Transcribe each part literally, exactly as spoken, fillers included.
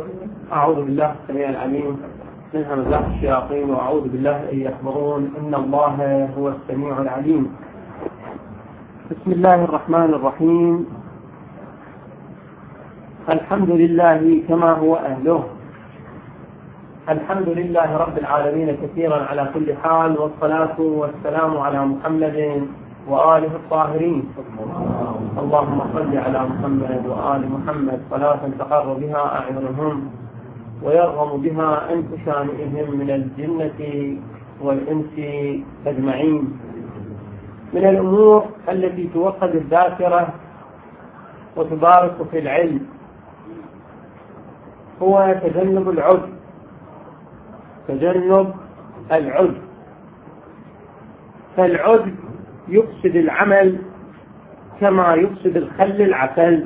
أعوذ بالله السميع العليم من همزات الشياطين، وأعوذ بالله أن يحضرون. إن الله هو السميع العليم. بسم الله الرحمن الرحيم. الحمد لله كما هو أهله. الحمد لله رب العالمين كثيرا على كل حال، والصلاة والسلام على محمد وآله الطاهرين. اللهم صل على محمد وآل محمد صلاة تقر بها أعينهم ويرغم بها أنف شانئهم من الجنة والإنس أجمعين. من الأمور التي توقد الذاكرة وتبارك في العلم هو تجنب العجب. تجنب العجب، فالعجب يفسد العمل كما يفسد الخل العسل.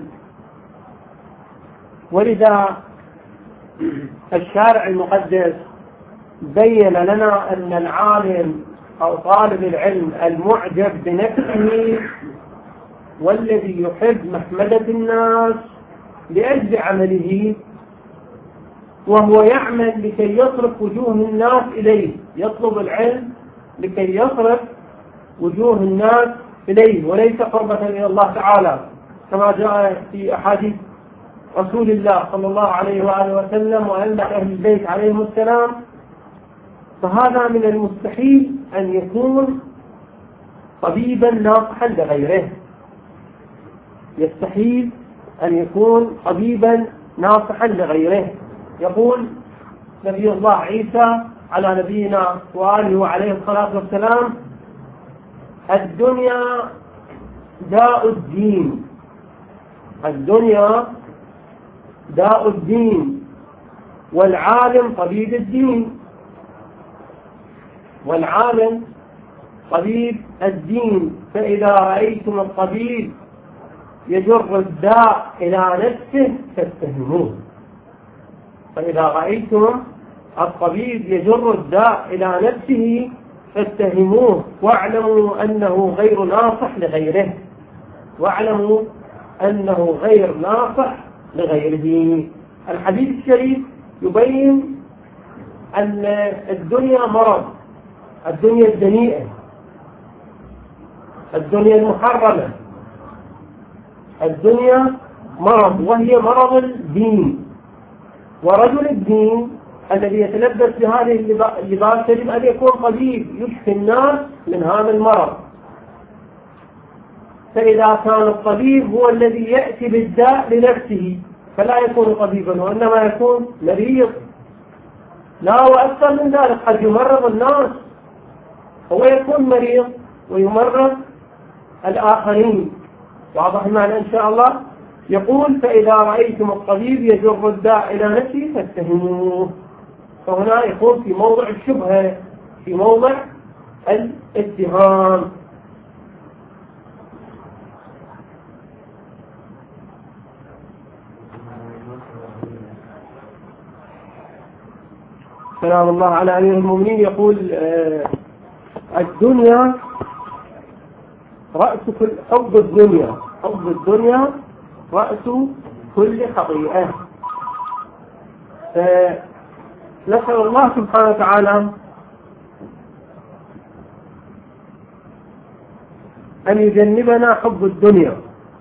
ولذا الشارع المقدس بين لنا أن العالم أو طالب العلم المعجب بنفسه والذي يحب محمدة الناس لأجل عمله، وهو يعمل لكي يصرف وجوه الناس إليه، يطلب العلم لكي يصرف وجوه الناس إليه وليس قربة إلى الله تعالى، كما جاء في أحاديث رسول الله صلى الله عليه وآله وسلم وأئمة أهل البيت عليهم السلام. فهذا من المستحيل أن يكون طبيبا ناصحا لغيره. يستحيل أن يكون طبيبا ناصحا لغيره. يقول نبي الله عيسى على نبينا وآله وعليه الصلاة والسلام: الدنيا داء الدين. الدنيا داء الدين، والعالم طبيب الدين. والعالم طبيب الدين. فإذا رأيتم الطبيب يجر الداء إلى نفسه فاتهموه. فإذا رأيتم الطبيب يجر الداء إلى نفسه فاتهموه، واعلموا أنه غير ناصح لغيره. واعلموا أنه غير ناصح لغيره. الحديث الشريف يبين أن الدنيا مرض، الدنيا الدنيئة، الدنيا المحرمة، الدنيا مرض، وهي مرض الدين. ورجل الدين الذي يتلبس بهذه اللباس يجب أن يكون طبيب يشفي الناس من هذا المرض. فإذا كان الطبيب هو الذي يأتي بالداء لنفسه فلا يكون طبيبا، وإنما يكون مريض. لا، وأكثر من ذلك، قد يمرض الناس. هو يكون مريض ويمرض الآخرين. واضح معنا إن شاء الله؟ يقول: فإذا رأيتم الطبيب يجر الداء إلى نفسه فاتهموه. فهنا يكون في موضع الشبهة، في موضع الاتهام. سلام الله على أمير المؤمنين. يقول: آه الدنيا رأس كل حب الدنيا حب الدنيا رأس كل خطيئة. آه نسأل الله سبحانه وتعالى أن يجنبنا حب الدنيا،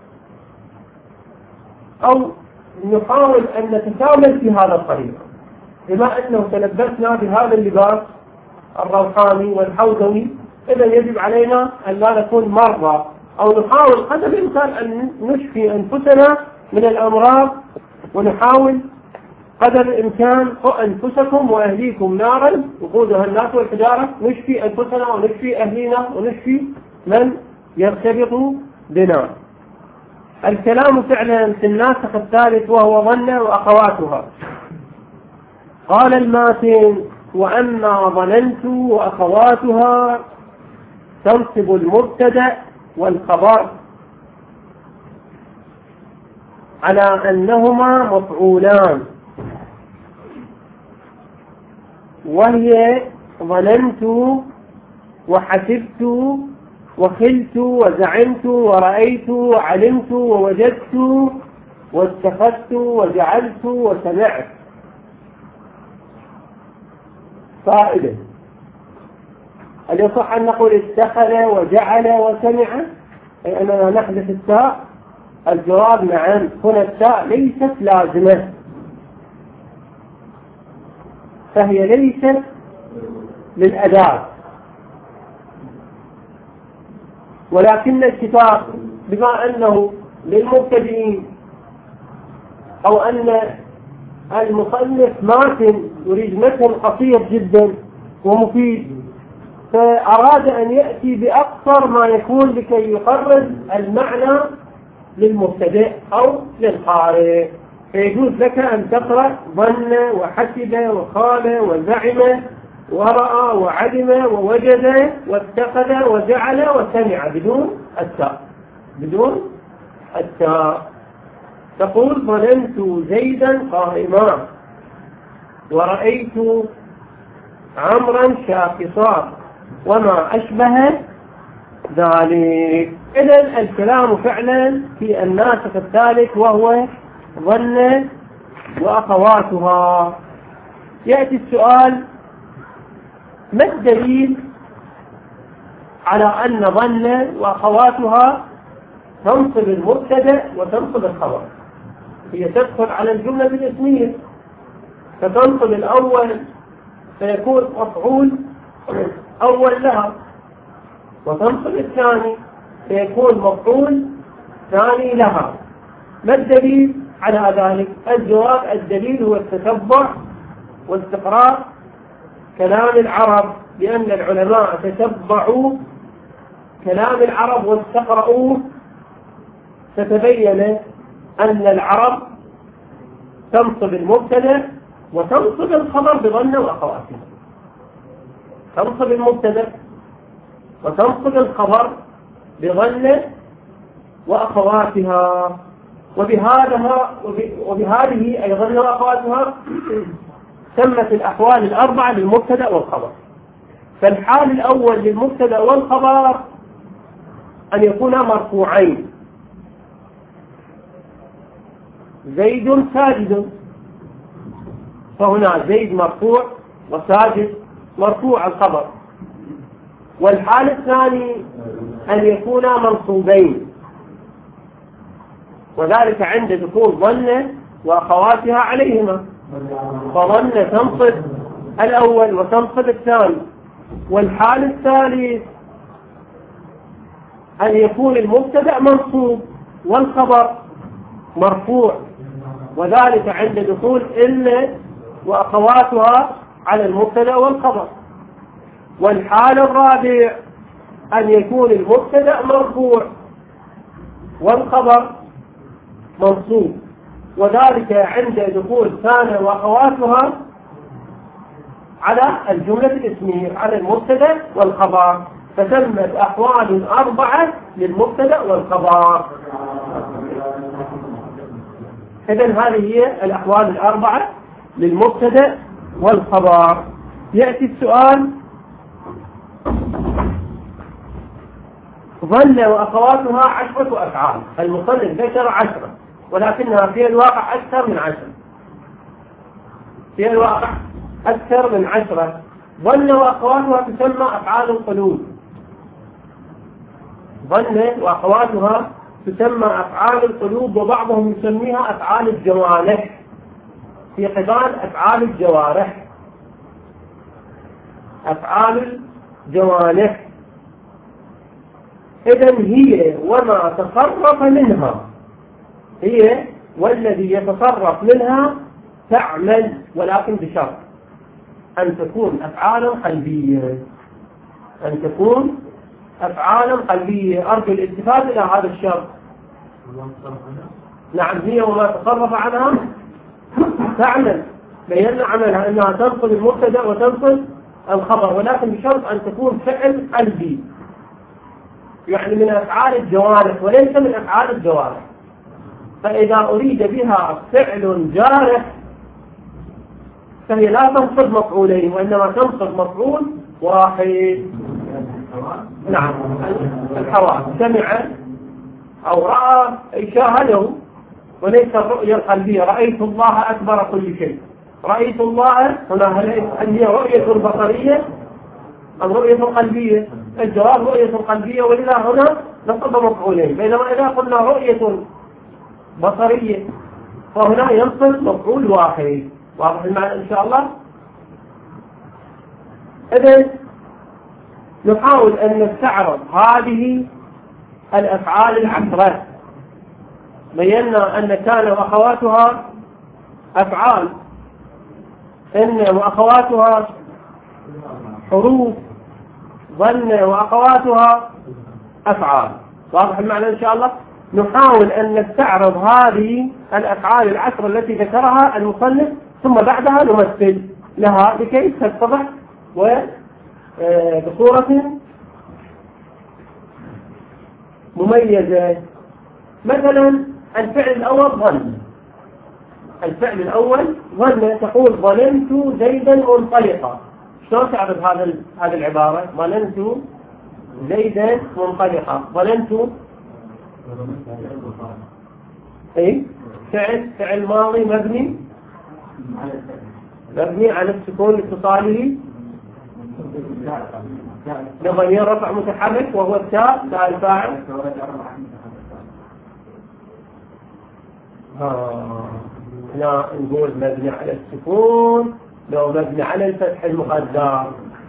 أو نحاول أن نتكامل في هذا الطريق. بما أنه تلبسنا بهذا اللباس الروحاني والحوزوي، إذا يجب علينا أن لا نكون مرضى، أو نحاول قدر الإمكان أن نشفي أنفسنا من الأمراض، ونحاول قدر الإمكان أنفسكم وأهليكم نارا وقودها الناس والحجارة، نشفي أنفسنا ونشفي أهلينا ونشفي من يرتبط بنا. الكلام فعلا في الناسخ الثالث وهو ظن وأخواتها. قال الماتن: وأما ظننت وأخواتها تنصب المبتدأ والخبر على أنهما مفعولان، وهي ظننت وحسبت وخلت وزعمت ورأيت وعلمت ووجدت واتخذت وجعلت وسمعت. فائدة. هل يصح أن نقول اتخذ وجعل وسمع أي أننا نحذف التاء؟ الجواب نعم. هنا التاء ليست لازمة، فهي ليست للأداة، ولكن الكتاب بما أنه للمبتدئين أو أن المصنف ماتن يريد متن قصير جدا ومفيد، فأراد أن يأتي بأكثر ما يكون لكي يقرب المعنى للمبتدئ أو للقارئ. فيجوز لك أن تقرأ ظن وحسب وقال وزعم ورأى وعلم ووجد واتخذ وجعل وسمع بدون التاء، بدون التاء. تقول ظننت زيدا قائما ورأيت عمرا شاخصا وما أشبه ذلك. إذن الكلام فعلا في الناسخ الثالث وهو ظن وأخواتها. يأتي السؤال: ما الدليل على أن ظن وأخواتها تنصب المبتدأ وتنصب الخبر؟ هي تدخل على الجملة الاسمية فتنصب الأول فيكون مفعول أول لها، وتنصب الثاني فيكون مفعول ثاني لها. ما الدليل على ذلك؟ الجواب: الدليل هو التتبع واستقراء كلام العرب، لأن العلماء تتبعوا كلام العرب واستقرأوه، فتبين أن العرب تنصب المبتدأ وتنصب الخبر بظن وأخواتها، تنصب المبتدأ وتنصب الخبر بظن وأخواتها. وبهذا وبهذه أي ظن وأخواتها سمت الأحوال الأربعة للمبتدأ والخبر. فالحال الأول للمبتدأ والخبر أن يكونا مرفوعين: زيد ساجد، فهنا زيد مرفوع وساجد مرفوع الخبر. والحال الثاني أن يكونا منصوبين، وذلك عند دخول ظن وأخواتها عليهما، فظن تنصب الأول وتنصب الثاني. والحال الثالث أن يكون المبتدأ منصوب والخبر مرفوع، وذلك عند دخول إن وأخواتها على المبتدأ والخبر. والحال الرابع أن يكون المبتدأ مرفوع والخبر منصوب، وذلك عند دخول كان وأخواتها على الجملة الاسمية على المبتدأ والخبر، فتمت أحوال أربعة للمبتدأ والخبر. إذن هذه هي الأحوال الأربعة للمبتدأ والخبر. يأتي السؤال: ظن وأخواتها عشرة أفعال. المصنف ذكر عشرة، ولكنها في الواقع أكثر من عشرة، في الواقع أكثر من عشرة. ظن وأخواتها تسمى أفعال القلوب، ظن وأخواتها تسمى أفعال القلوب، وبعضهم يسميها أفعال الجوارح في قبال أفعال الجوارح، أفعال الجوارح. إذن هي وما تصرف منها، هي والذي يتصرف منها تعمل، ولكن بشرط أن تكون أفعالا قلبية، أن تكون أفعالا قلبية. أرجو الالتفات إلى هذا الشرط. نعم، هي وما تصرف عنها تعمل، بينا عملها أنها تنصب المبتدأ وتنصب الخبر، ولكن بشرط أن تكون فعل قلبي، يعني من أفعال الجوارح وليس من أفعال الجوارح. فإذا أريد بها فعل جارح فهي لا تنصب مفعولين، وإنما تنصب مفعول واحد. نعم، الحواس، سمع أو رأى أي شاهده، وليس الرؤية القلبية رأيت الله أكبر كل شيء، رأيت الله هنا هل هي رؤية بصرية أم رؤية قلبية؟ الجواب رؤية قلبية، ولذا هنا نصب مفعولين، بينما إذا قلنا رؤية بصرية فهنا ينصب مفعول واحد. واضح المعنى إن شاء الله؟ إذن نحاول أن نستعرض هذه الأفعال العشرة. بينا أن كان وأخواتها أفعال، إن وأخواتها حروف، ظن وأخواتها أفعال. واضح المعنى إن شاء الله؟ نحاول أن نستعرض هذه الأفعال العشر التي ذكرها المصنف، ثم بعدها نمثل لها لكي تتضح وبصورة مميزة. مثلا الفعل الأول ظن. الفعل الأول ظن، تقول ظننت زيدا منطلقا. شلون تعرف هذا هذه العبارة؟ ظننت زيدا منطلقا. ظننت اي فعل فعل ماضي مبني مبني على السكون لاتصاله بضمير رفع متحرك وهو التاء، تاء الفاعل. آه. لا نقول مبني على السكون، لو مبني على الفتح المقدر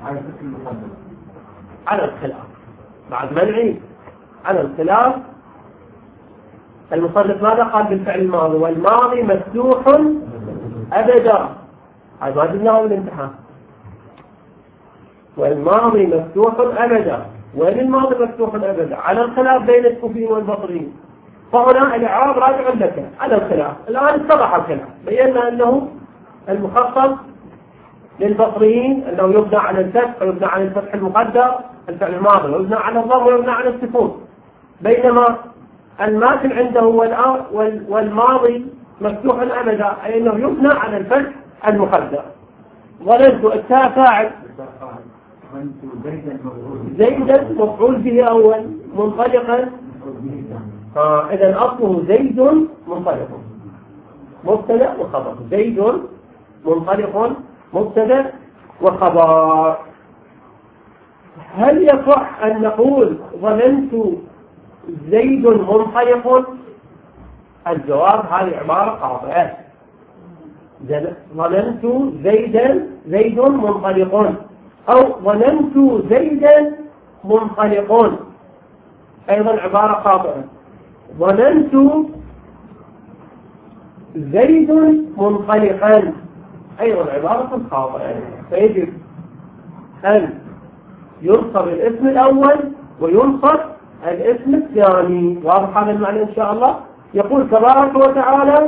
على الخلاف بعد منعي على الخلاف. المصنف ماذا قال بالفعل الماضي؟ والماضي مفتوح أبدا. هذا ما جبناه من الامتحان. والماضي مفتوح أبدا. وين الماضي مفتوح أبدا؟ على الخلاف بين الكوفيين والبصريين. فهنا الإعراب راجع لك على الخلاف. الآن اتضح الخلاف، بينا أنه المخصص للبصريين أنه يبنى على الفتح ويبنى على الفتح المقدر الفعل الماضي، ويبنى على الضم ويبنى على السكون، بينما الماثل عنده والماضي مفتوح أبدا، أي أنه يبنى على الفتح المقدر. ظننت التاء فاعل، زيدا مفعول به أول، منطلقا آه إذا أصله زيد منطلق، مبتدأ وخبر. زيد منطلق مبتدأ وخبر. هل يصح أن نقول ظننت زيد منطلق؟ الجواب هذه عبارة قاطعة. ظننت زيدا زيد منطلق، أو ظننت زيدا منطلق، أيضا عبارة قاطعة. ظننت زيد منطلقا، أيضا عبارة خاطئة. فيجب أن ينصب الاسم الأول وينصب الاسم الثاني. واضح هذا المعنى إن شاء الله؟ يقول تبارك وتعالى: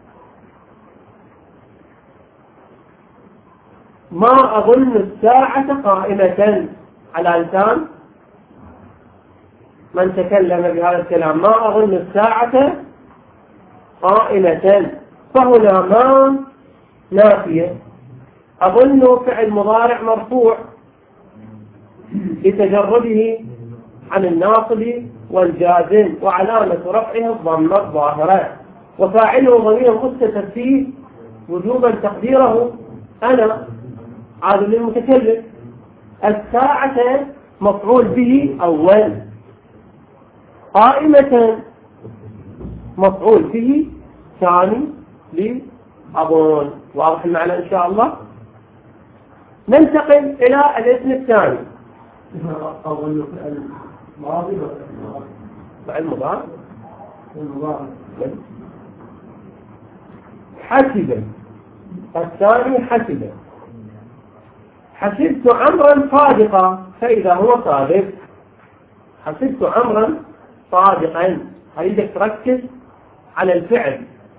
ما أظن الساعة قائمة، على لسان من تكلم بهذا الكلام. ما أظن الساعة قائمة، فهنا ما نافية. أظن فعل مضارع مرفوع لتجرده عن الناصب والجازم، وعلامة رفعه الضمة الظاهرة، وفاعله ضمير مستتر فيه وجوبا تقديره أنا عاد للمتكلم. الساعة مفعول به أول، قائمة مفعول به ثاني لأظن. واضح المعنى إن شاء الله؟ ننتقل إلى الاسم الثاني. أظن الماضي مع المضارع المضارع حسب. الثاني حسب. حسبت عمرا صادقا، فإذا هو صادق. حسبت عمرا صادقا، أريدك تركز على الفعل،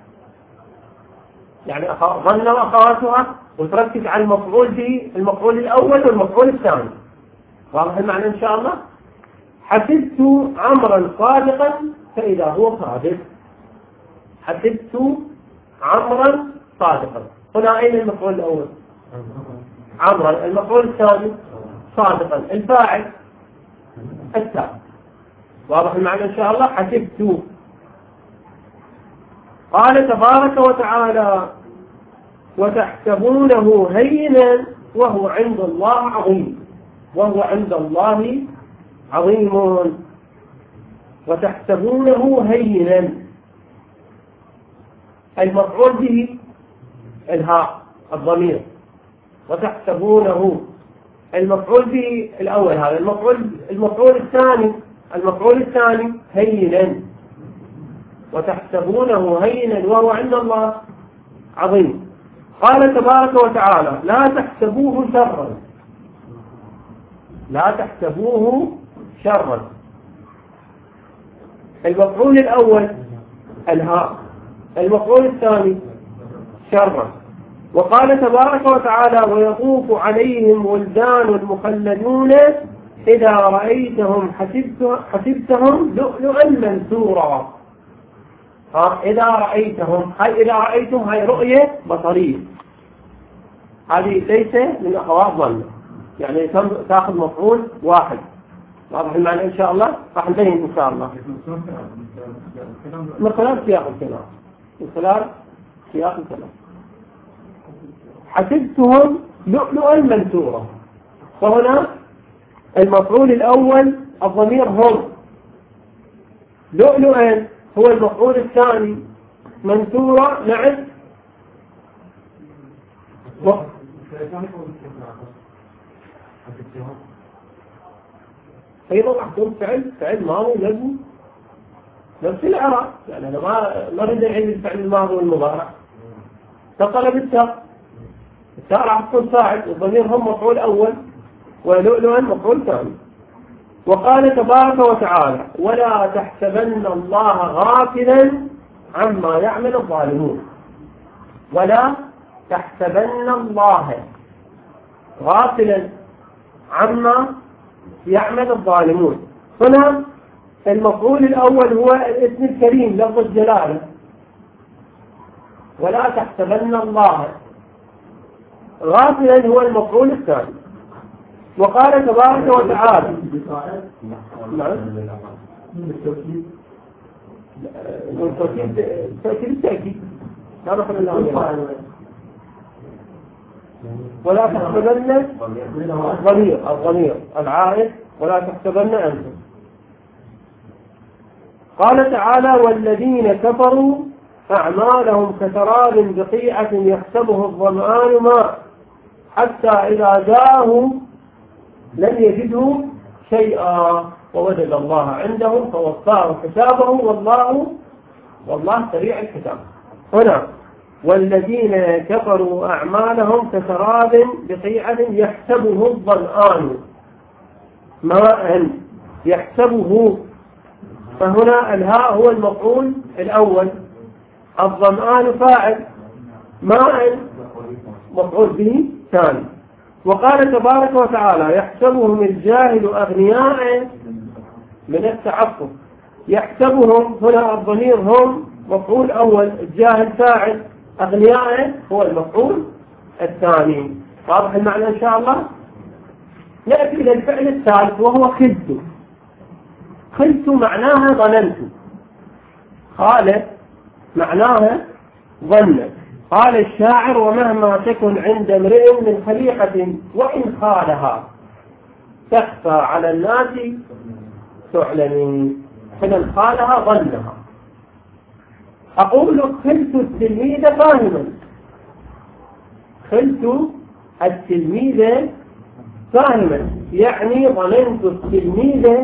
يعني ظن وأخواتها، وتركز على المفعول به، المفعول الأول والمفعول الثاني. واضح المعنى إن شاء الله؟ حسبت عمرا صادقا، فإذا هو صادق. حسبت عمرا صادقا، هنا أين المفعول الأول؟ عمرا. المفعول الثاني صادقا، الفاعل التاء. واضح المعنى إن شاء الله؟ حسبت. قال تبارك وتعالى: وتحسبونه هينا وهو عند الله عظيم وهو عند الله عظيم وتحسبونه هينا. المفعول به الهاء الضمير، وتحسبونه المفعول به الأول هذا المفعول المفعول الثاني المفعول الثاني هينا، وتحسبونه هينا وهو عند الله عظيم. قال تبارك وتعالى لا تحسبوه شرا لا تحسبوه شرا. المفعول الأول الهاء، المفعول الثاني شرا. وقال تبارك وتعالى ويطوف عليهم ولدان مخلدون إذا رأيتهم حسبتهم لؤلؤا منثورا. إذا رأيتهم هاي إذا رأيتم هاي رؤية بصرية، هذه ليس من أخوات ظن، يعني تأخذ مفعول واحد. واضح المعنى إن شاء الله، راح نبين إن شاء الله من خلال سياق الكلام من خلال سياق الكلام. حسبتهم لؤلؤا منثورا، فهنا المفعول الأول الضمير هم، لؤلؤا هو المفعول الثاني، منثورا نعم و... أيضا أحكم فعل فعل ماضي لازم نفس الإعراب، يعني أنا ما ما بدي أعيد الفعل الماضي والمضارع. تقلب التاء، التاء راح تكون فاعل والضمير هم مفعول أول ولؤلؤا مفعول ثاني. وقال تبارك وتعالى ولا تحسبن الله غافلا عما يعمل الظالمون. ولا تحسبن الله غافلا عما يعمل الظالمون. هنا المفعول الأول هو الاسم الكريم لفظ الجلالة، ولا تحسبن الله. غافلا هو المفعول الثاني. وقال تبارك وتعالى نعم بالتوكيد تأكيد التأكيد لا نحن الله. ولا تحسبن الضمير الضمير العائد ولا تحسبن أنتم. قال تعالى والذين كفروا أعمالهم كسراب بقيعة يحسبه الظمآن ماء حتى إذا جاءه لم يجدوا شيئا ووجد الله عنده فوفاه حسابه والله والله سريع الحساب. هنا والذين كفروا أعمالهم كسراب بقيعة يحسبه الظمآن ماء يحسبه، فهنا الهاء هو المفعول الأول، الظمآن فاعل، ماء مفعول به ثاني. وقال تبارك وتعالى يحسبهم الجاهل أغنياء من التعفف. يحسبهم هنا الضمير هم مفعول أول، الجاهل فاعل، أغنياء هو المفعول الثاني. واضح المعنى إن شاء الله. نأتي إلى الفعل الثالث وهو خلت. خلت معناها ظننت، خالت معناها ظنت. قال الشاعر ومهما تكن عند امرئ من خليقة وإن خالها تخفى على الناس تعلمين. فمن خالها ظنها. أقول خلت التلميذ فاهما، خلت التلميذ فاهما يعني ظننت التلميذ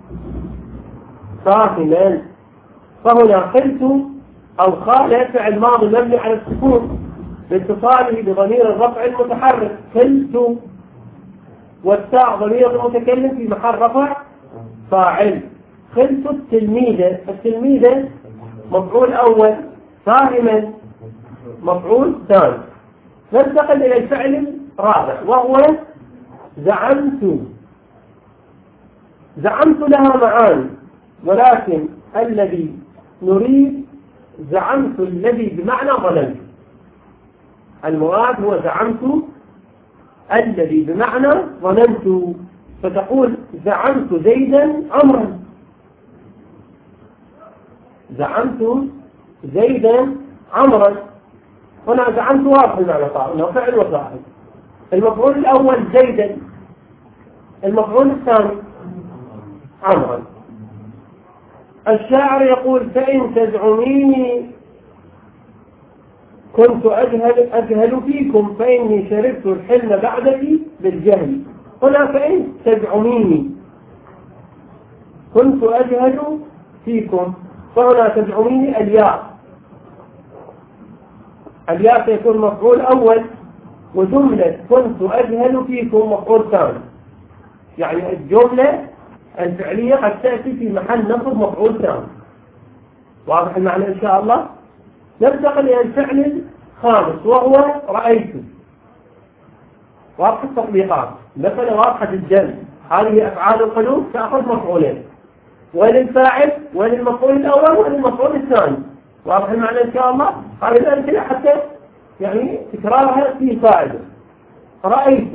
فاهما. فهنا خلت أو خال فعل ماضي مبني على السكون باتصاله بضمير الرفع المتحرك خلت، والتاء ضمير المتكلم في محل رفع فاعل. خلت التلميذ، التلميذ مفعول أول، فاهما مفعول ثاني. ننتقل إلى الفعل الرابع وهو زعمت. زعمت لها معاني، ولكن الذي نريد زعمت الذي بمعنى ظننت. المراد هو زعمت الذي بمعنى ظننت. فتقول زعمت زيدا أمرا، زعمت زيدا أمرا. هنا زعمت واضح المعنى صار انه فعل وصاحب. المفعول الاول زيدا، المفعول الثاني عمرا. الشاعر يقول فإن تزعميني كنت أجهل, أجهل فيكم فإني شربت الحلم بعدك بالجهل. هنا فإن تزعميني كنت أجهل فيكم، فهنا تزعميني الياء، الياء سيكون مفعول أول، وجملة كنت أجهل فيكم مفعول ثاني. يعني الجملة الفعلية قد تأتي في محل نصب مفعول ثاني. واضح المعنى إن شاء الله. ننتقل إلى الفعل الخامس وهو رأيت. واضح التطبيقات، مثلا واضحة الجمع، هذه أفعال القلوب تأخذ مفعولين، وللفاعل وللمفعول الأول وللمفعول الثاني. واضح المعنى إن شاء الله. هذه الأمثلة حتى يعني تكرارها فيه فائدة. رأيت،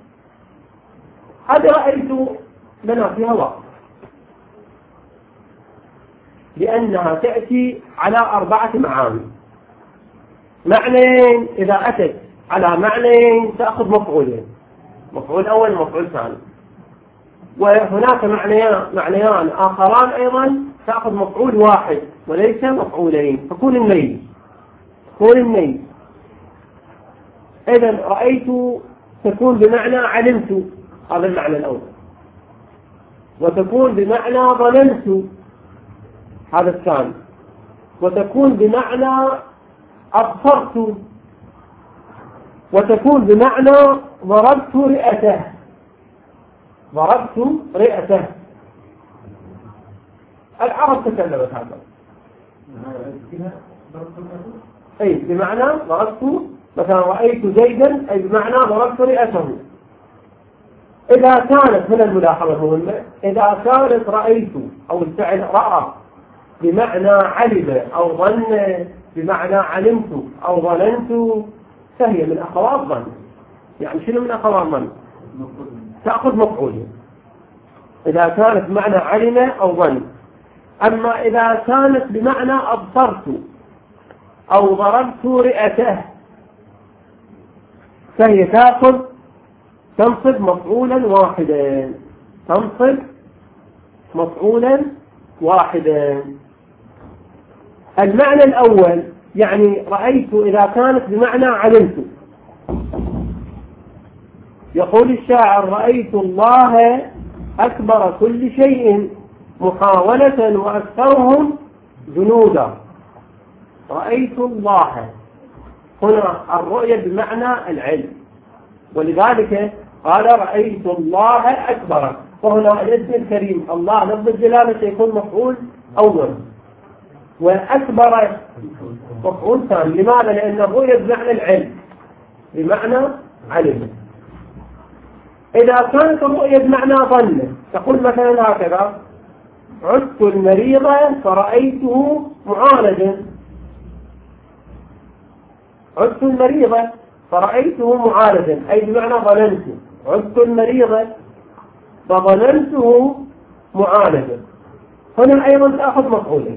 هذه رأيت لنا فيها وقت، لأنها تأتي على أربعة معاني. معنيين، إذا أتت على معنيين تأخذ مفعولين، مفعول أول ومفعول ثاني. وهناك معنيان معنيان آخران أيضا تأخذ مفعول واحد وليس مفعولين، فكون الميز كون الميز. إذا رأيت تكون بمعنى علمت، هذا المعنى الأول، وتكون بمعنى ظننت، هذا الثاني، وتكون بمعنى أبصرت، وتكون بمعنى ضربت رئته، ضربت رئته. العرب تكلمت هذا. أي بمعنى ضربت، مثلا رأيت زيدا أي بمعنى ضربت رئته. إذا كانت هنا الملاحظة مهمة، إذا كانت رأيت أو الفعل رأى بمعنى علم أو ظن بمعنى علمت أو ظننت، فهي من أخوات ظن. يعني شنو من أخوات ظن؟ تأخذ مفعولين إذا كانت بمعنى علم أو ظن. أما إذا كانت بمعنى أبصرت أو ضربت رئته فهي تأخذ تنصب مفعولا واحدا، تنصب مفعولا واحدا. المعنى الأول يعني رأيت إذا كانت بمعنى علمت. يقول الشاعر رأيت الله أكبر كل شيء محاولة وأكثرهم جنودا. رأيت الله هنا الرؤية بمعنى العلم، ولذلك قال رأيت الله أكبر. وهنا الاسم الكريم الله لفظ الجلالة سيكون مفعول أول، وأكبر مفعول ثاني. لماذا؟ لأن الرؤية بمعنى العلم، بمعنى علم. إذا كانت الرؤية بمعنى ظن، تقول مثلا هكذا عدت المريض فرأيته معالجا. عدت المريض فرأيته معالجا أي بمعنى ظننت. عدت المريض فظننته معالجا. هنا أيضا تأخذ مفعولين،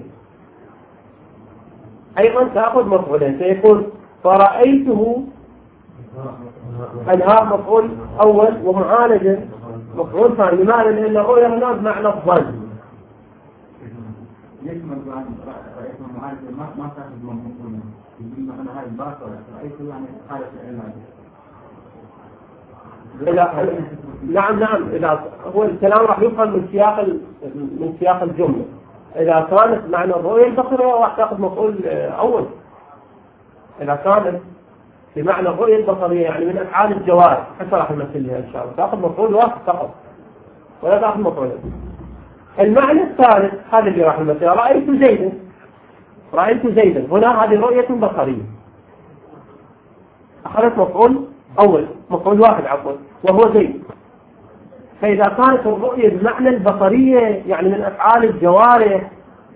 أيضا تأخذ مفعولين، سيكون فرأيته الهاء مفعول أول ومعالجا مفعول ثاني. لماذا؟ لأن الرؤية هنا بمعنى الظن. ليش ما رأيت معالجا ما ما تأخذ مفعولين؟ مثلا هاي الباطل رأيت يعني حالة العلاج. نعم نعم إذا هو الكلام راح يفهم من سياق من سياق الجملة. إذا كانت معنى الرؤية البصرية راح تأخذ مفعول أول. إذا كانت بمعنى الرؤية البصرية يعني من أفعال الجوارح حتى راح نمثلها إن شاء الله تأخذ مفعول واحد فقط ولا تأخذ مفعول. المعنى الثالث هذا اللي راح نمثلها رأيت زيدا. رأيت زيدا هنا هذه رؤية بصرية أخذت مفعول أول، مفعول واحد عفوا وهو زيد. فإذا كانت الرؤية بمعنى البصرية يعني من أفعال الجوارح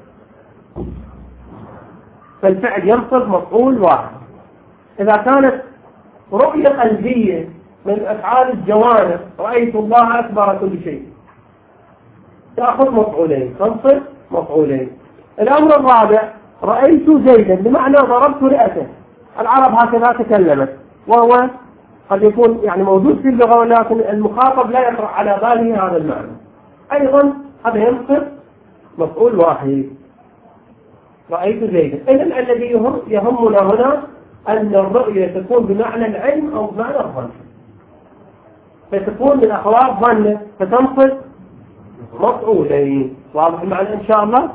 فالفعل ينصب مفعول واحد. إذا كانت رؤية قلبية من أفعال الجوارح رأيت الله أكبر كل شيء تأخذ مفعولين، تنصب مفعولين. الأمر الرابع رأيت زيدا بمعنى ضربت رئته. العرب هكذا تكلمت، وهو قد يكون يعني موجود في اللغة ولكن المخاطب لا يطرح على باله هذا المعنى. أيضا هذا ينصب مفعول واحد، رأيت زيدا. إذن الذي يهمنا هنا أن الرؤية تكون بمعنى العلم أو بمعنى الظن، فتكون من أخوات ظن فتنصب مفعولين. واضح المعنى إن شاء الله؟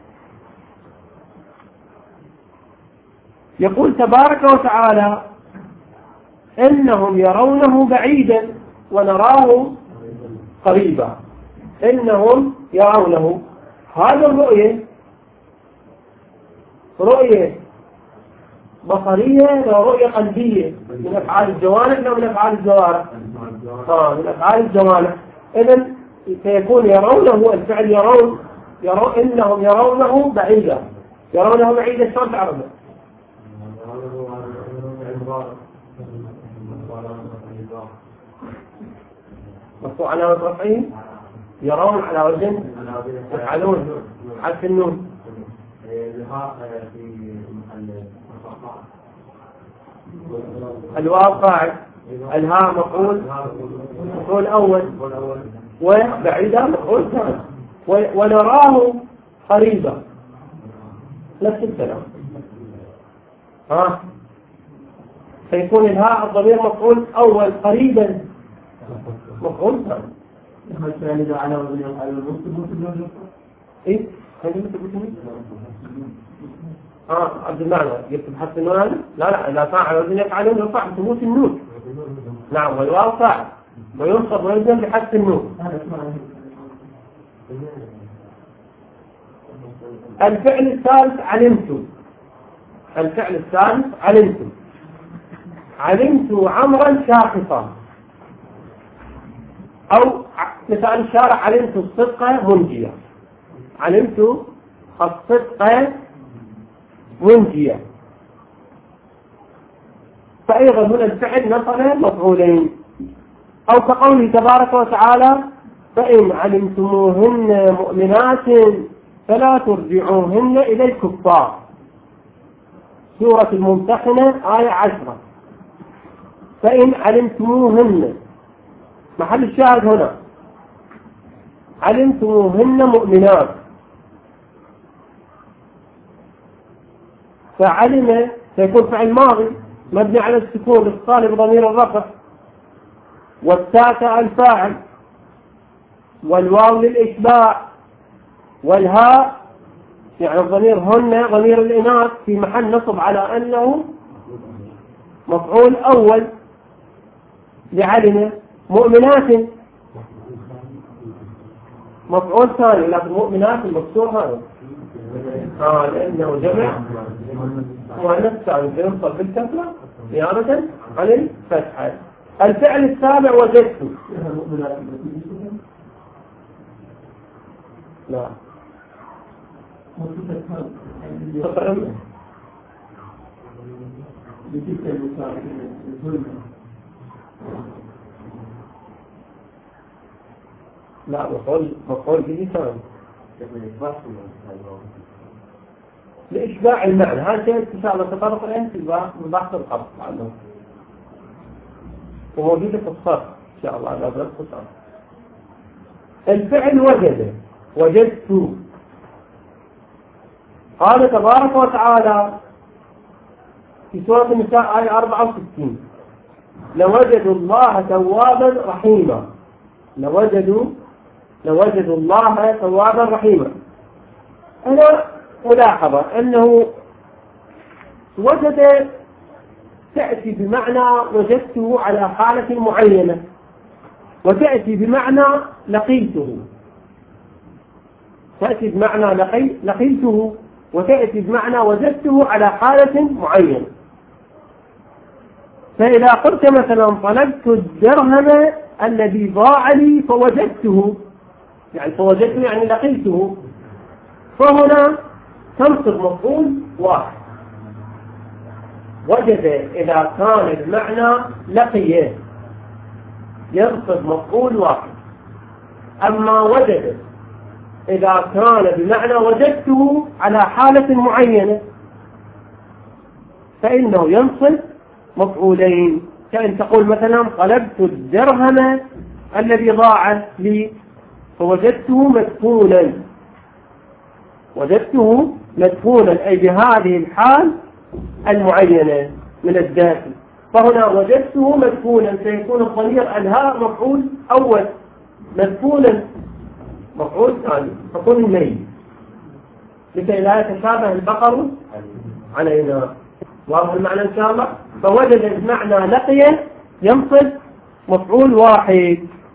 يقول تبارك وتعالى إنهم يرونه بعيدا ونراه قريبا. إنهم يرونه، هذا الرؤية رؤية بصرية ورؤية قلبية من أفعال الجوانح أو من أفعال الجوارح؟ آه من أفعال الجوانح. إذن سيكون يرونه الفعل يرون، يرون إنهم يرونه بعيدا. يرونه بعيدا شلون تعرفه؟ مرفوع على وزن رفعه، يرون على وزن يفعلون حذف النون. الواو فاعل، الهاء مفعول مفعول أول، وبعيدا مفعول ثاني، ونراه قريبا نفس الكلام. ها فيكون الهاء الضمير مفعول أول، قريبا مفعول ثاني. ايه هذه مثل اه عبد المعنى يكتب حرف النون. لا لا لا فاعل وزن يفعلون يرفع بثبوت النون. نعم والواو فاعل وينصب ويزن بحذف النون. الفعل الثالث علمت. الفعل الثالث علمت. علمت عمرا شاخصا، أو مثال الشارع علمت الصدق منجيا. علمت الصدق منجيا. فأيضا هنا الفعل نصب مفعولين. أو كقوله تبارك وتعالى فإن علمتموهن مؤمنات فلا ترجعوهن إلى الكفار. سورة الممتحنة آية عشرة. فإن علمتموهن، محل الشاهد هنا علمتموهن مؤمنات، فعلم سيكون فعل ماضي مبني على السكون اتصال بضمير الرفع، والتاء الفاعل، والواو للإشباع، والهاء يعني الضمير هن ضمير الإناث في محل نصب على أنه مفعول أول لعلم. مؤمنات مفعول ثاني، لكن مؤمنات المكسور هذا آه لأنه جمع مؤنث ثاني فينصب بالكسرة نيابة عن الفتحة. الفعل السابع وجدت. لا لا مفعول مفعول به ثاني لإشباع المعنى. هذا شيء إن شاء الله تطرق إليه في بحث القبض عنه وموجودة في الصرف إن شاء الله. لا الصرف. الفعل وجد. وجدت. قال تبارك وتعالى في سورة النساء آية أربعة وستين لوجدوا الله توابا رحيما. لوجدوا لوجدوا الله توابا رحيما. أنا ملاحظة أنه وجد تأتي بمعنى وجدته على حالة معينة، وتأتي بمعنى لقيته. تأتي بمعنى لقي لقيته وتأتي بمعنى وجدته على حالة معينة. فإذا قلت مثلا طلبت الدرهم الذي ضاع لي فوجدته، يعني فوجدته يعني لقيته، فهنا تنصب مفعول واحد. وجد إذا كان بمعنى لقيه ينصب مفعول واحد. أما وجد إذا كان بمعنى وجدته على حالة معينة فإنه ينصب مفعولين، كأن تقول مثلا قلبت الدرهم الذي ضاع لي فوجدته مدفونا، وجدته مدفونا أي بهذه الحال المعينة من الداخل. فهنا وجدته مدفونا سيكون الضمير الهاء مفعول أول، مدفونا مفعول ثاني، تكون الميت لكي لا يتشابه البقر علينا. واضح المعنى إن شاء الله. فوجد المعنى لقي ينصب مفعول واحد.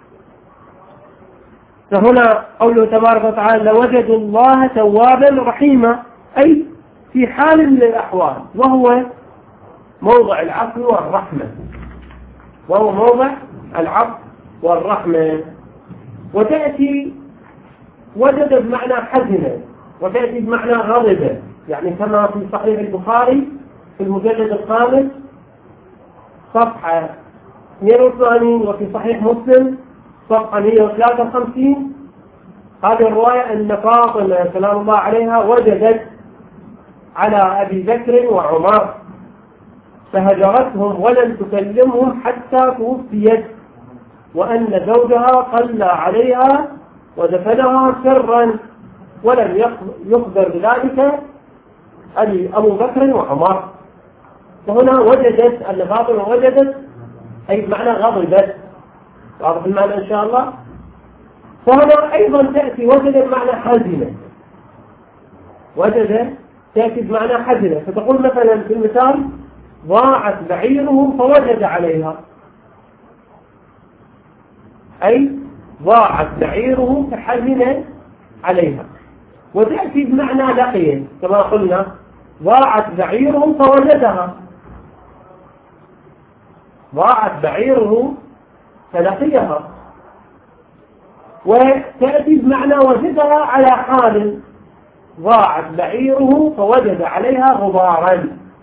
فهنا قوله تبارك وتعالى لوجدوا الله توابا رحيما، أي في حال من الأحوال، وهو موضع العفو والرحمة، وهو موضع العفو والرحمة. وتأتي وجد بمعنى حزن، وتأتي بمعنى غضب، يعني كما في صحيح البخاري في المجلد الخامس صفحة اثنين وثمانين، وفي صحيح مسلم صفحة مئة وثلاثة وخمسين هذه الرواية أن فاطمة سلام الله عليها وجدت على أبي بكر وعمر فهجرتهم ولم تكلمهم حتى توفيت، وأن زوجها صلى عليها ودفنها سرا ولم يخبر بذلك أبو بكر وعمر. فهنا وجدت أن فاطمة وجدت أي بمعنى غضبت. واضح المعنى إن شاء الله. فهنا أيضا تأتي وجد بمعنى حزنة، وجد تأتي بمعنى حزنة، فتقول مثلا في المثال ضاعت بعيره فوجد عليها، أي ضاعت بعيره فحزن عليها. وتأتي بمعنى لقي كما قلنا ضاعت بعيره فوجدها، ضاعت بعيره فلقيها. وتأتي بمعنى وجدها على حال ضاعت بعيره فوجد عليها غبارا،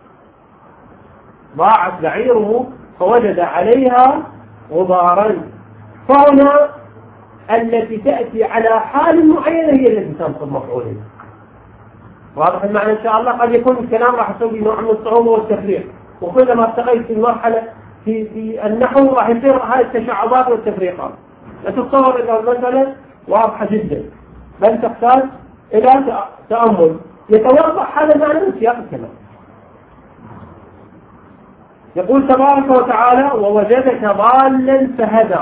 ضاعت بعيره فوجد عليها غبارا. فهنا التي تأتي على حال معينة هي التي تنصب مفعولا. واضح المعنى إن شاء الله. قد يكون الكلام راح يسوي نوع من الصعوبة والتفريق، وكلما ارتقيت في المرحلة في في النحو راح يصير هذه التشعبات والتفريقات. لا تتصور إلى المسألة واضحة جدا، بل تحتاج إلى تأمل يتوضح هذا المعنى من سياق الكلام. يقول تبارك وتعالى ووجدك ضالا فهدى،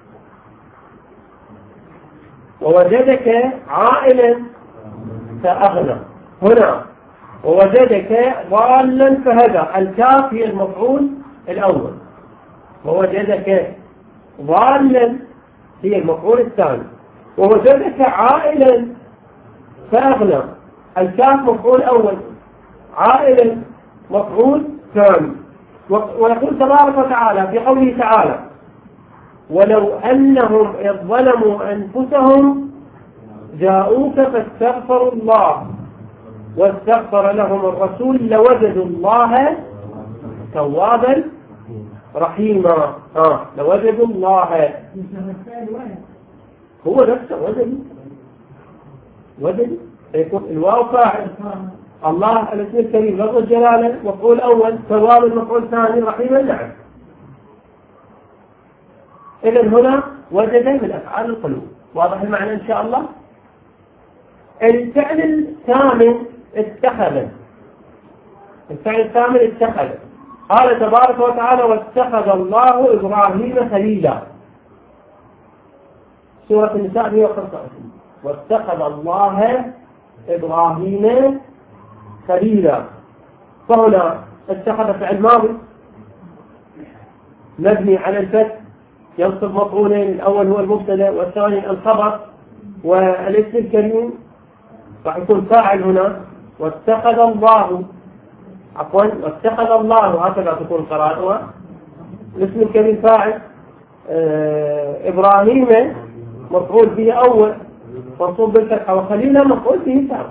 ووجدك عائلا فأغنى. هنا ووجدك ضالا فهدى، الكاف هي المفعول الأول، ووجدك ضالا هي المفعول الثاني، ووجدك عائلا فأغنى، الكاف مفعول أول، عائلا مفعول ثاني. ويقول تبارك وتعالى في قوله تعالى ولو أنهم إذ ظلموا أنفسهم جاءوك فاستغفروا الله واستغفر لهم الرسول لوجدوا الله توابا رحيما. آه لوجدوا الله هو نفسه وجدوا وجدوا يكون الواو فاعل، الله الاسم الكريم لفظ الجلالة مفعول أول، تواب المفعول ثاني، رحيما نعم. إذن هنا وجد من أفعال القلوب. واضح المعنى إن شاء الله. الفعل الثامن اتخذ، الفعل الثامن اتخذ. قال تبارك وتعالى واتخذ الله إبراهيم خليلا، سورة النساء مئة وخمسة وعشرين. واتخذ الله إبراهيم خليلا. فهنا اتخذ فعل ماضي مبني على الفتح ينصب مفعولين، الأول هو المبتدا والثاني الخبر، والاسم الكريم راح يكون فاعل هنا. واتخذ الله عفوا واتخذ الله هكذا تكون قراءتها. الاسم الكريم فاعل، آه إبراهيم مفعول به أول منصوب بالفتحة، وخليلا مفعول به ثاني.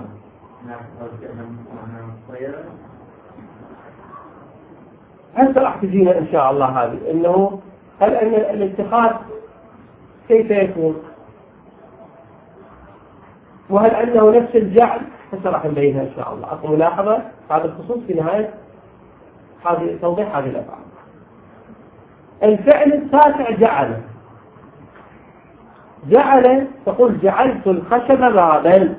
هسه راح تجينا إن شاء الله هذه إنه هل أن الاتخاذ كيف يكون، وهل أنه نفس الجعل، هسه راح نبينها إن شاء الله. أقوم ملاحظة هذا الخصوص في نهاية هذه توضيح هذه الأفعال. الفعل التاسع جعل. جعل تقول جعلت الخشب بابا.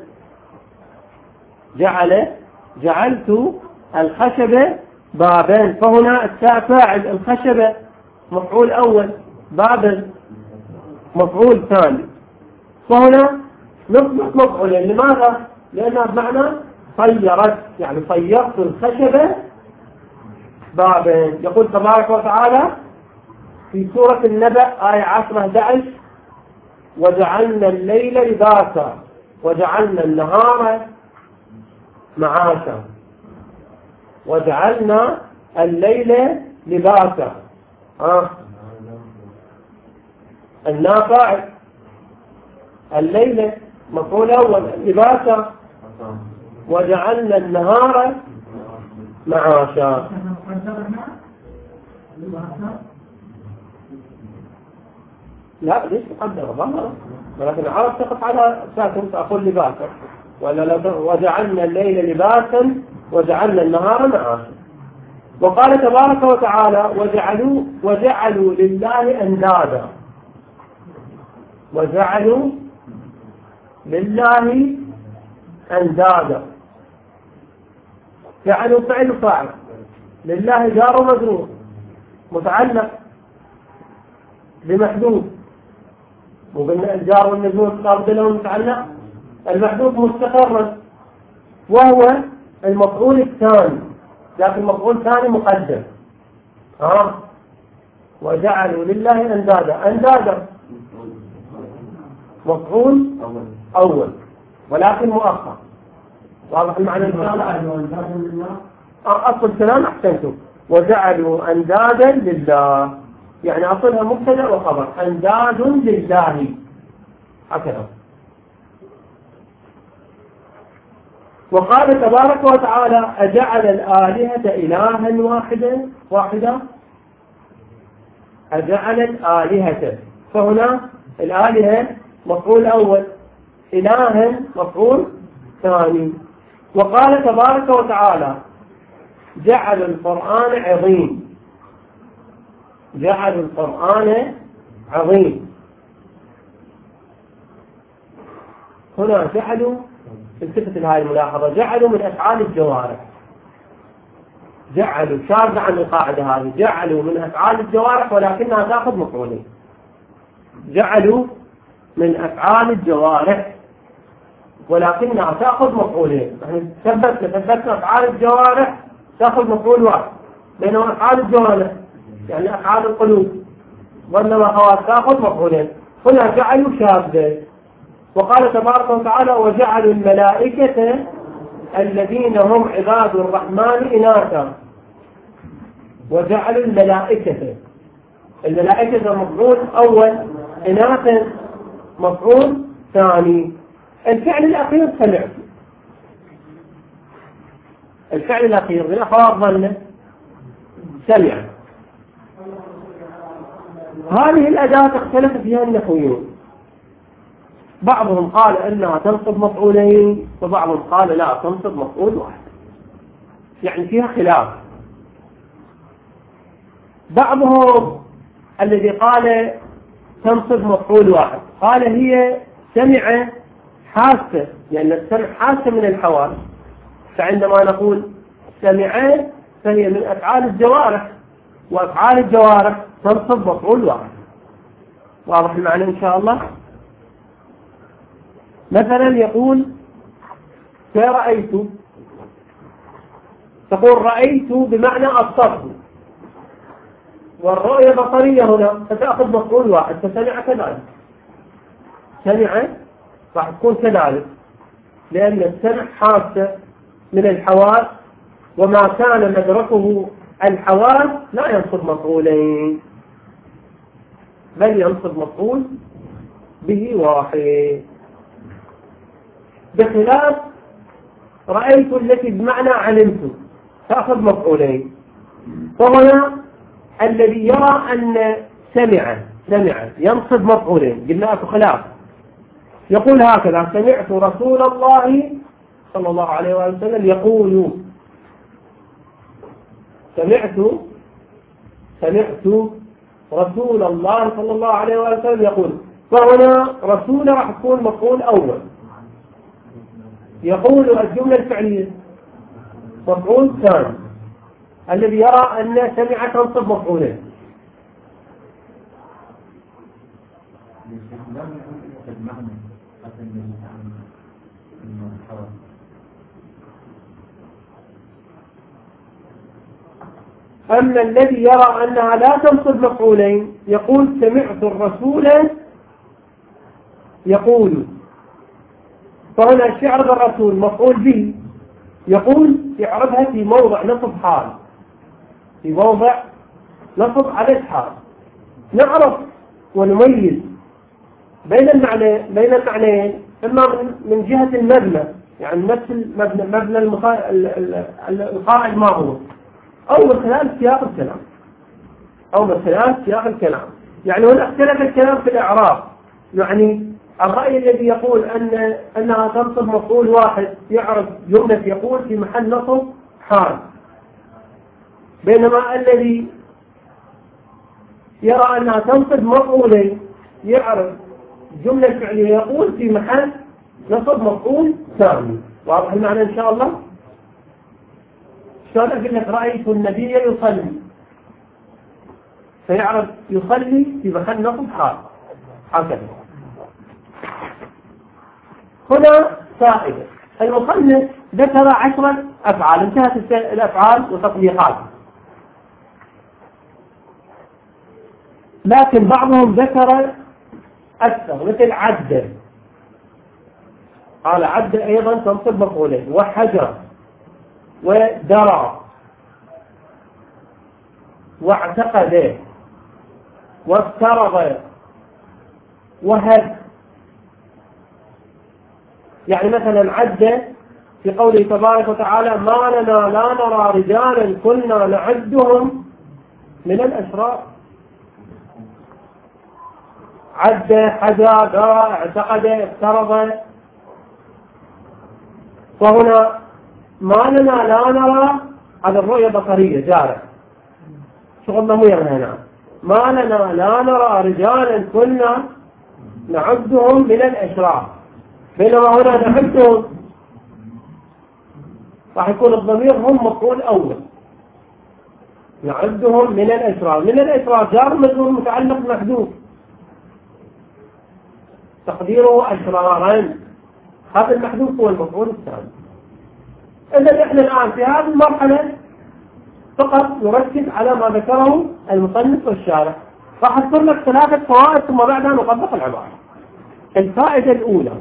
جعل جعلت الخشب بابا، فهنا التاء فاعل، الخشب مفعول أول، بابا مفعول ثاني، فهنا نصبح مفعولين. لماذا؟ لأنها بمعنى صيرت، يعني صيرت الخشب بابا. يقول تبارك وتعالى في سورة النبأ آية عشرة أحد عشر: وجعلنا الليل لباسا وجعلنا النهار معاشا. وجعلنا الليل لباسا، ها النا فاعل، الليل مفعول أول، لباسا، وجعلنا النهار معاشا. لا ليش مقدرة ظهر، ولكن عرف تقف على ساكن تأخذ لباسا، ولا لو وجعلنا الليل لباسا وجعلنا النهار معاشا. وقال تبارك وتعالى: وجعلوا وجعلوا لله أندادا. وجعلوا لله أندادا، جعلوا فعل فاعل، لله جار ومجرور متعلق بمحذوف، وقلنا الجار والمجرور قابل له متعلق، المحذوف مستقر وهو المفعول الثاني، لكن المفعول الثاني مقدم. ها وجعلوا لله أندادا، أندادا مفعول أول ولكن مؤخر. واضح المعنى إن شاء الله؟ أصل الكلام أحسنتم. وجعلوا أندادا لله، يعني أصلها مبتدأ وخبر، أنداد لله، هكذا. وقال تبارك وتعالى: أجعل الآلهة إلها واحدا واحدا. أجعل الآلهة، فهنا الآلهة مفعول أول، إلها مفعول ثاني. وقال تبارك وتعالى: جعل القرآن عظيم. جعل القرآن عظيم، هنا جعلوا، التفت لهذه الملاحظة، جعلوا من أفعال الجوارح. جعلوا شاذة عن القاعدة هذه، جعلوا من أفعال الجوارح ولكنها تأخذ مفعولين. جعلوا من أفعال الجوارح ولكنها تأخذ مفعولين. يعني ثبتنا ثبتنا أفعال الجوارح تأخذ مفعول واحد، بينما أفعال الجوارح يعني أفعال القلوب وإنما خواص تأخذ مفعولين. هنا جعلوا شاذة. وقال تبارك وتعالى: وجعلوا الملائكة الذين هم عباد الرحمن إناثا. وجعلوا الملائكة، الملائكة مفعول أول، إناثا مفعول ثاني. الفعل الأخير سمعت، الفعل الأخير من أخوات ظنه سمع. هذه الأداة اختلف فيها النحويون، بعضهم قال أنها تنصب مفعولين وبعضهم قال لا تنصب مفعول واحد، يعني فيها خلاف. بعضهم الذي قال تنصب مفعول واحد قال هي سمع حاسة، لأن يعني السمع حاسة من الحواس، فعندما نقول سمع فهي من أفعال الجوارح، وأفعال الجوارح تنصب مفعول واحد. واضح المعنى إن شاء الله؟ مثلا يقول فرأيت، تقول رأيت بمعنى أبصرت، والرؤية بصرية هنا فتأخذ مفعول واحد، فسمع كذلك. سمع راح تكون كذلك، لأن السمع حاسة من الحواس، وما كان مدركه الحواس لا ينصب مفعولين بل ينصب مفعول به واحد، بخلاف رأيت التي بمعنى علمت تأخذ مفعولين. فهنا الذي يرى أن سمع سمع ينصب مفعولين قلنا أكو خلاف، يقول هكذا: سمعت رسول الله صلى الله عليه وسلم يقول. سمعت سمعت رسول الله صلى الله عليه وسلم يقول، فهنا رسول راح تكون مفعول أول، يقول الجملة الفعلية مفعول ثاني، الذي يرى أن سمع تنصب مفعولين. أما الذي يرى أنها لا تنصب مفعولين يقول سمعت الرسول يقول، فهنا الشعر بالرسول مفعول به، يقول يعرضها في موضع نصب حال، في موضع نصب على حال. نعرف ونميز بين المعنى بين المعنيين، إما من جهة المبنى، يعني نفس المبنى مبنى القائد ما هو، أو من خلال سياق الكلام، أو من خلال سياق الكلام. يعني هنا اختلف الكلام في الإعراب، يعني الرأي الذي يقول أن أنها تنصب مفعول واحد يعرف جملة يقول في محل نصب حال، بينما الذي يرى أنها تنصب مفعولين يعرف جملة فعلية يقول في محل نصب مفعول ثاني. واضح المعنى إن شاء الله؟ شلون أقول لك رأيت النبي يصلي، فيعرف يصلي في محل نصب حال، هكذا. هنا فائدة، المصنف ذكر عشرة أفعال، انتهت الأفعال وتطبيقات، لكن بعضهم ذكر أكثر، مثل عد، قال عد أيضا تنصب مفعولين، وحجر، ودرى، واعتقد، وافترض، وهد. يعني مثلا عد في قوله تبارك وتعالى ما لنا لا نرى رجالا كنا نعدهم من الأشرار. عد، حجر، درى، اعتقد، افترض. وهنا ما لنا لا نرى هذا الرؤية بصرية جارة، شغلنا مو هنا. ما لنا لا نرى رجالا كنا نعدهم من الأشرار، بينما هنا نعدهم راح يكون الضمير هم مفعول أول، نعدهم من الأشرار. من الأشرار جار مجرور متعلق محذوف، تقديره أشرارا، هذا المحذوف هو المفعول الثاني. إذا إحنا الآن في هذه المرحلة فقط نركز على ما ذكره المصنف والشارح. راح أذكر لك ثلاثة فوائد ثم بعدها نطبق العبارة. الفائدة الأولى،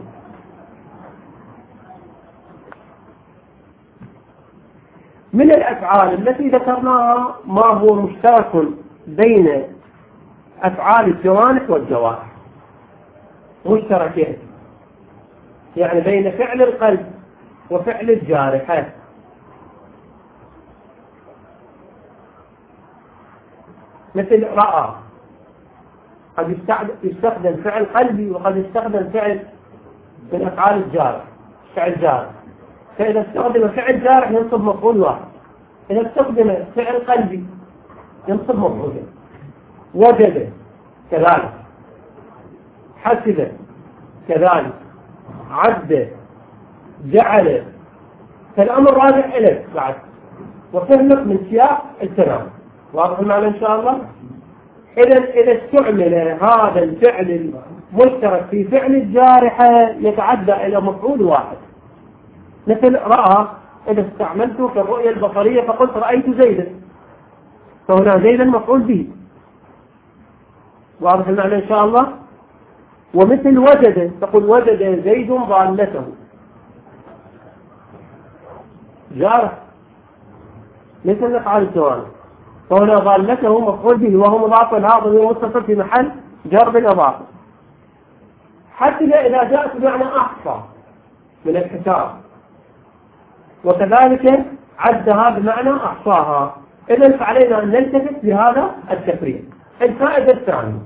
من الأفعال التي ذكرناها ما هو مشترك بين أفعال الجوانح والجوارح، مشتركين، يعني بين فعل القلب وفعل الجارحة. مثل رأى، قد يستخدم فعل قلبي وقد يستخدم فعل من أفعال الجارح، فعل جارح. فإذا استخدم فعل جارح ينصب مفعول واحد، إذا استخدم فعل قلبي ينصب مفعولين. وجد كذلك، حسب كذلك، عد، جعل. فالأمر راجع إليك بعد وفهمك من سياق الكلام. واضح المعنى إن شاء الله؟ إذا إذا استعمل هذا الفعل المشترك في فعل الجارحة يتعدى إلى مفعول واحد. مثل رأى، إذا استعملته في الرؤية البصرية فقلت رأيت زيدا، فهنا زيدا مفعول به. واضح المعنى إن شاء الله؟ ومثل وجد، تقول وجد زيد ضالته، جارح، مثل أفعال الجوانح. فهنا ضالته مفعول به وهو مضاف لها ضمير متصل في محل جر بالإضافة. حتى إذا جاءت بمعنى أحصى من الحساب، وكذلك عدها بمعنى أحصاها. إذن فعلينا أن نلتفت بهذا التفريق. الفائدة الثانية،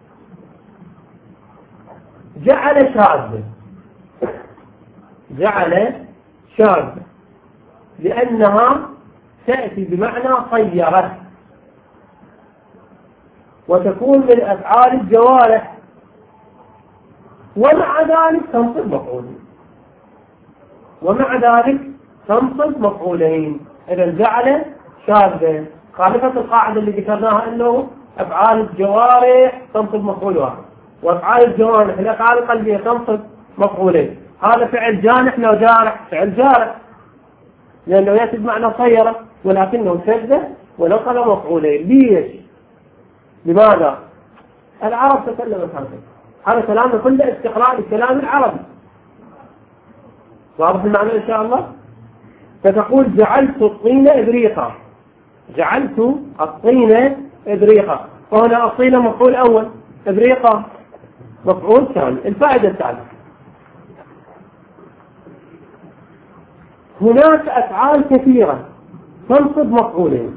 جعل شاذ، جعل شاذ لأنها تأتي بمعنى صيرة، وتكون من أفعال الجوارح، ومع ذلك تنصب مفعولين، ومع ذلك تنصب مفعولين. إذا جعل شاذة خالفة القاعدة اللي ذكرناها أنه أفعال الجوارح تنصب مفعول واحد، وأفعال الجوارح الأفعال القلبية تنصب مفعولين. هذا فعل جانح لو جارح، فعل جارح لأنه يأتي بمعنى صيرة، ولكنه شذ ونقل مفعولين. ليش؟ لماذا؟ العرب تكلمت عنه، هذا كلامنا كله استقراء لكلام العرب. واضح المعنى إن شاء الله؟ فتقول جعلت الطين إبريقا، جعلت الطين إبريقا، وهنا الطين مفعول أول، إبريقا مفعول ثاني. الفائدة الثالثة، هناك أفعال كثيرة تنصب مفعولين.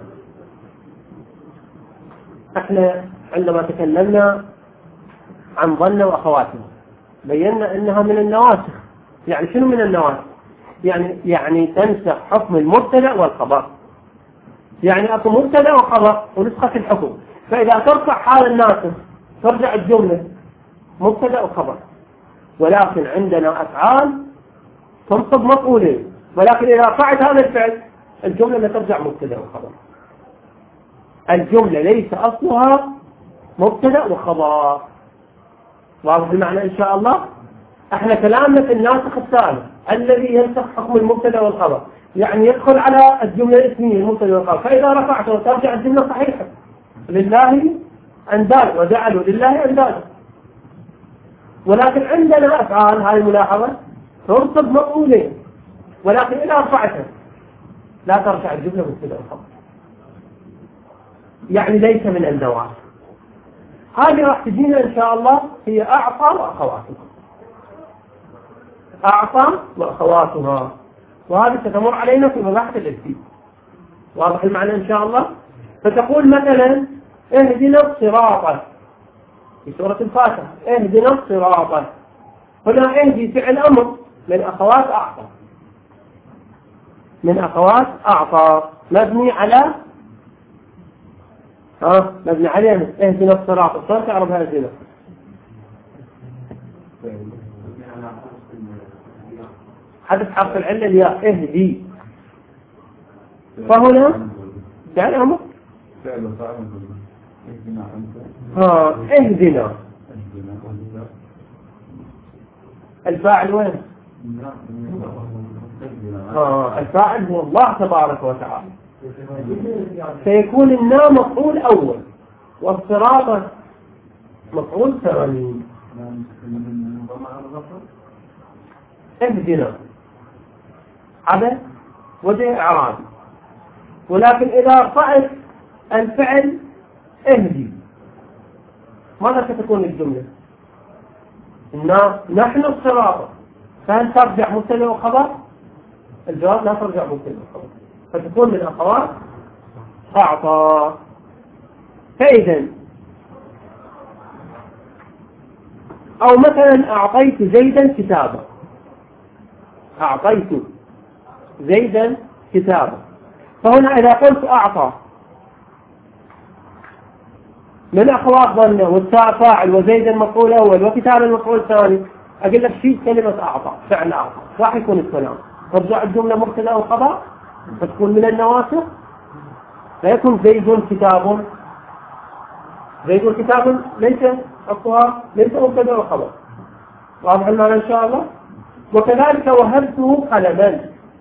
احنا عندما تكلمنا عن ظن وأخواتها بينا أنها من النواسخ. يعني شنو من النواسخ؟ يعني يعني تنسخ حكم المبتدأ والخبر. يعني أكو مبتدأ وخبر ونسخة الحكم، فإذا ترفع حال الناسخ ترجع الجملة مبتدأ وخبر. ولكن عندنا أفعال تنصب مفعولين، ولكن إذا رفعت هذا الفعل الجملة لا ترجع مبتدأ وخبر. الجملة ليس أصلها مبتدأ وخبر. واضح المعنى إن شاء الله؟ احنا كلامنا في الناسخ الثاني الذي ينسخ حكم المبتدأ والخبر، يعني يدخل على الجملة الاسمية المبتدأ والخبر، فإذا رفعته ترجع الجملة صحيحة. لله أنداد وجعلوا لله أنداد. ولكن عندنا أفعال، هذه الملاحظة، تنصب مفعولين، ولكن إذا رفعتها لا ترجع الجملة مبتدأ والخبر، يعني ليس من النواسخ. هذه راح تجينا إن شاء الله هي أعطى وأخواتها، أعطى وأخواتها، وهذه ستمر علينا في مباحث الإبتداء. واضح المعنى إن شاء الله؟ فتقول مثلا اهدنا الصراط في سورة الفاتحة، اهدنا الصراط، هنا اهدي فعل أمر من أخوات أعطى، من أخوات أعطى مبني على ها مبني علينا اهدنا الصراط. الصراط تعرف هذه حدث حرف العلة الياء اهدي، فهنا فعل أمر ها اهدنا. الفاعل وين؟ ها الفاعل هو الله تبارك وتعالى، سيكون النا مفعول أول والصراط مفعول ثاني. اهدنا هذا وجه إعرابي، ولكن إذا رفعت الفعل اهدي ماذا ستكون الجملة؟ إن نحن الصراط، فهل ترجع مبتدأ وخبر؟ الجواب لا ترجع مبتدأ وخبر، فتكون من أخوات أعطى. فإذا أو مثلا أعطيت زيدا كتابا، أعطيت زيدا كتابا، فهنا إذا قلت أعطى من أخوات ظنه والتاء فاعل وزيدا مفعول أول وكتابا مفعول ثاني، أقول لك شيء كلمة أعطى فعل أعطى راح يكون الكلام، ترجع الجملة مبتدأ وخبر فتكون من النواسخ، فيكون زيد كتاب، زيد كتاب ليس أصلها ليس مبتدأ وخبر. واضح المعنى إن شاء الله؟ وكذلك وهبته قلما،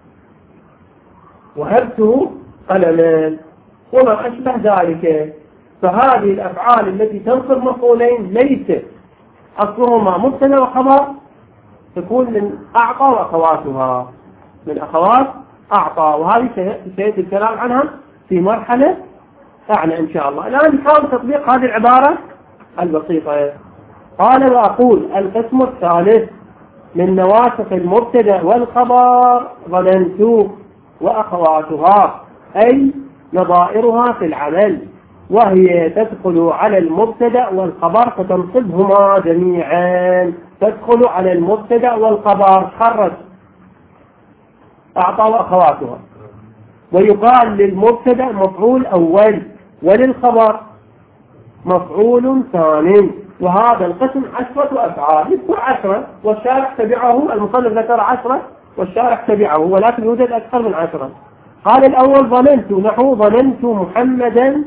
وهبته قلما وما أشبه ذلك. فهذه الأفعال التي تنصب مفعولين ليست أصلهما مبتدأ وخبر، تكون من أعطى وأخواتها، من أخوات أعطى، وهذه سيأتي الكلام عنها في مرحلة أعلى إن شاء الله. الآن نحاول تطبيق هذه العبارة البسيطة. قال وأقول القسم الثالث من نواسخ المبتدأ والخبر ظننت وأخواتها، أي نظائرها في العمل، وهي تدخل على المبتدأ والخبر فتنصبهما جميعا. تدخل على المبتدأ والخبر، خرج أعطى وأخواتها، ويقال للمبتدأ مفعول أول وللخبر مفعول ثاني. وهذا القسم عشرة أفعال، يذكر عشرة والشارح تبعه، المصنف ذكر عشرة والشارح تبعه، ولكن يوجد أكثر من عشرة. قال الأول ظننت، نحو ظننت محمدا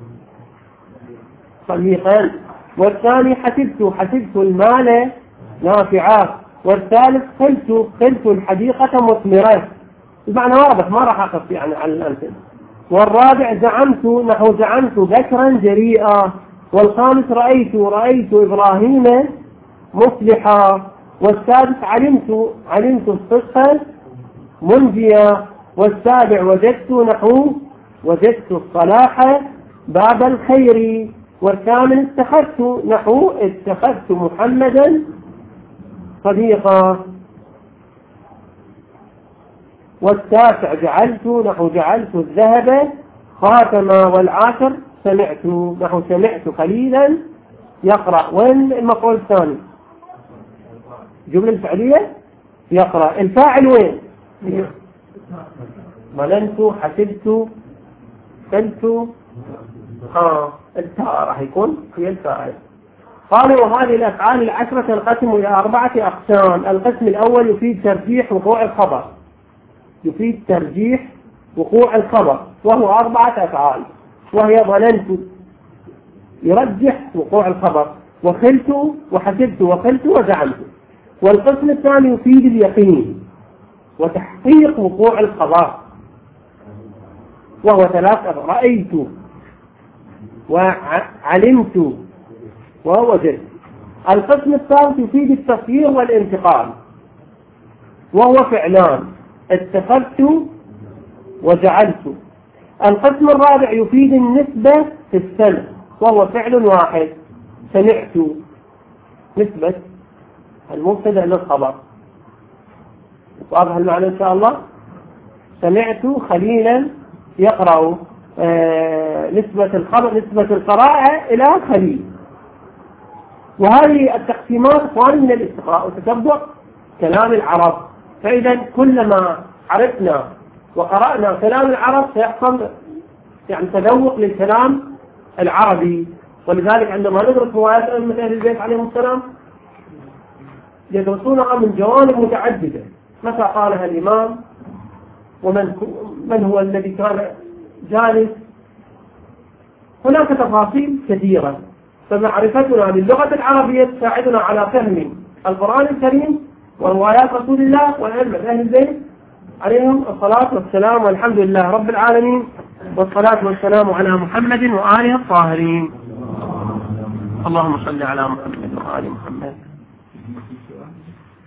صديقا. والثاني حسبت، حسبت المال نافعا. والثالث قلت، قلت الحديقة مثمرة. المعنى واضح ما راح أقف يعني على الأمثلة. والرابع زعمت، نحو زعمت بكرا جريئا. والخامس رأيت، رأيت إبراهيم مصلحا. والسادس علمت، علمت الصدق منجيا. والسابع وجدت، نحو وجدت الصلاح باب الخير. والثامن اتخذت، نحو اتخذت محمدا صديقا. والتاسع جعلت، نحو جعلت الذهب خاتما. والعاشر سمعت، نحو سمعت خليلا يقرأ. وين المفعول الثاني؟ جملة الفعلية يقرأ. الفاعل وين؟ ظننت، حسبت، قلت، ها التاء راح يكون هي الفاعل. قالوا وهذه الأفعال العشرة تنقسم إلى أربعة أقسام. القسم الأول يفيد ترجيح وقوع الخبر، يفيد ترجيح وقوع الخبر، وهو أربعة أفعال، وهي ظننت يرجح وقوع الخبر، وخلت وحسبت وقلت وزعمت. والقسم الثاني يفيد اليقين وتحقيق وقوع الخبر، وهو ثلاث أفعال: رأيت وعلمت ووجدت. القسم الثالث يفيد التصوير والانتقال، وهو فعلان: اتخذت وجعلت. القسم الرابع يفيد النسبة في السمع، وهو فعل واحد: سمعت، نسبة المبتدأ للخبر. واضح المعنى إن شاء الله؟ سمعت خليلا يقرأ، آه نسبة الخبر، نسبة القراءة إلى خليل. وهذه التقسيمات إخواني من الاستقراء وتتبع كلام العرب. فإذا كلما عرفنا وقرأنا كلام العرب سيحصل يعني تذوق للكلام العربي. ولذلك عندما ندرس روايات أئمة أهل البيت عليهم السلام يدرسونها من جوانب متعددة: متى قالها الإمام، ومن من هو الذي كان جالس. هناك تفاصيل كثيرة، فمعرفتنا للغة العربية تساعدنا على فهم القرآن الكريم وروايات رسول الله وأئمة أهل البيت عليهم الصلاة والسلام. والحمد لله رب العالمين، والصلاة والسلام على محمد وآله الطاهرين. اللهم صل على محمد وآل محمد.